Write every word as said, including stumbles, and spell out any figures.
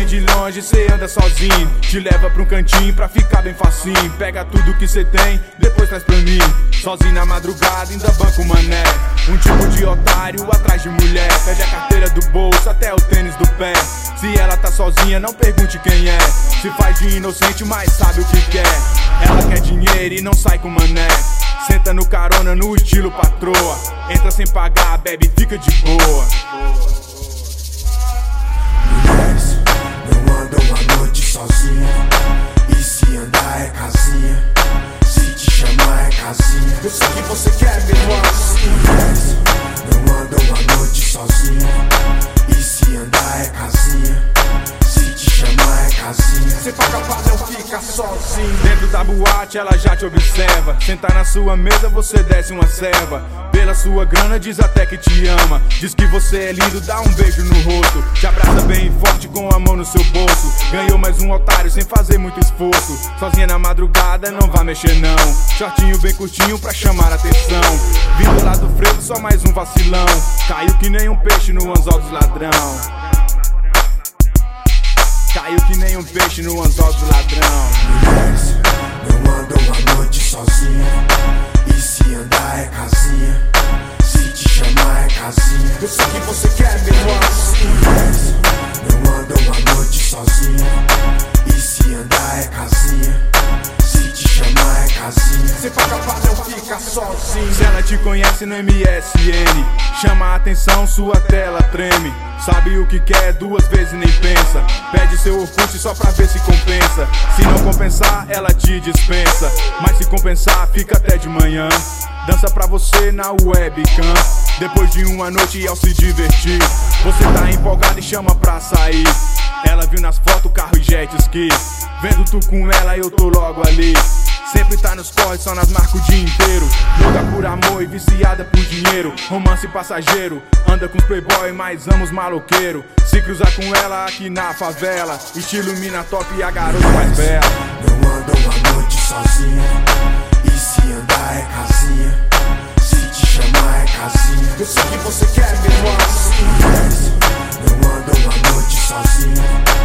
de longe, cê anda sozinho. Te leva pra um cantinho pra ficar bem facinho. Pega tudo que cê tem, depois traz pra mim. Sozinho na madrugada, ainda banco mané. Um tipo de otário atrás de mulher. Pede a carteira do bolso até o tênis do pé. Se ela tá sozinha, não pergunte quem é. Se faz de inocente, mas sabe o que quer. Ela quer dinheiro e não sai com mané. Senta no carona no estilo patroa. Entra sem pagar, bebe, fica de boa. Mulheres não andam à noite sozinha. E se andar é casinha. Se te chamar é casinha. Eu sei que você quer ver mais. Mulheres não andam à noite sozinha. E se andar é casinha. Se te chamar é casinha. Cê tá capaz, não fica sozinho. Dentro da boate ela já te observa. Sentar na sua mesa você desce uma serva. Pela sua grana diz até que te ama. Diz que você é lindo, dá um beijo no rosto. Te abraça bem forte com a mão no seu bolso. Ganhou mais um otário sem fazer muito esforço. Sozinha na madrugada não vai mexer não. Shortinho bem curtinho pra chamar atenção. Vindo lá do frevo só mais um vacilão. Caiu que nem um peixe no anzol dos ladrão. Caiu que nem um peixe no anzol do ladrão. Mulheres não andam à noite sozinha. E se andar é casinha. Se te chamar é casinha. Eu sei que você quer ver mais. Mulheres não andam à noite sozinha. E se andar é casinha. Se te chamar é casinha. Cê tá capaz, não fica sozinho. Se ela te conhece no M S N, chama a atenção, sua tela treme. Sabe o que quer, duas vezes nem pensa. Pede seu Orkut só pra ver se compensa. Se não compensar, ela te dispensa. Mas se compensar, fica até de manhã. Dança pra você na webcam. Depois de uma noite ao se divertir, você tá empolgado e chama pra sair. Ela viu nas fotos carro e jet ski. Vendo tu com ela eu tô logo ali. Sempre tá nos corres, só nas marcas o dia inteiro. Louca por amor e viciada por dinheiro. Romance passageiro, anda com os playboy, mas ama os maloqueiro. Se cruzar com ela aqui na favela, estilo mina top e a garota mais bela. Não andam à noite sozinha. E se andar é casinha. Se te chamar é casinha. Eu sei que você quer ver mais. Mulheres não andam à noite sozinha.